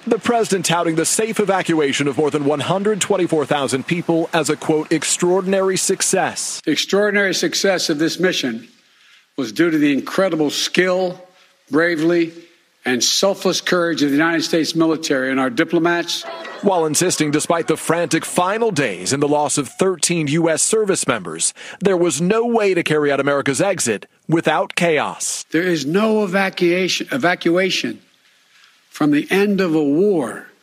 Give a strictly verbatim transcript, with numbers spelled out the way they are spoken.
The president touting the safe evacuation of more than one hundred twenty-four thousand people as a, quote, extraordinary success. The extraordinary success of this mission was due to the incredible skill, bravery, and selfless courage of the United States military and our diplomats. While insisting, despite the frantic final days and the loss of thirteen U S service members, there was no way to carry out America's exit without chaos. There is no evacuation, evacuation from the end of a war